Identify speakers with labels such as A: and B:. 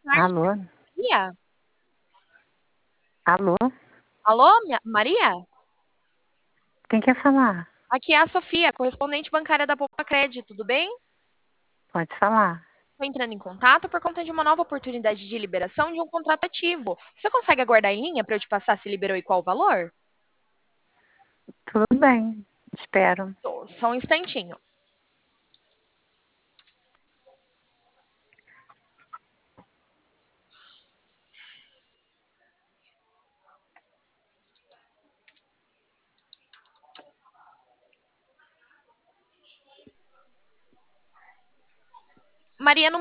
A: tarde,
B: Alô?
A: Maria.
B: Alô?
A: Alô, Maria?
B: Quem quer falar?
A: Aqui é a Sofia, correspondente bancária da Poupa Crédito, tudo bem?
B: Pode falar.
A: Estou entrando em contato por conta de uma nova oportunidade de liberação de um contrato ativo. Você consegue aguardar em linha para eu te passar se liberou e qual o valor?
B: Tudo bem, espero.
A: Só um instantinho. Maria, no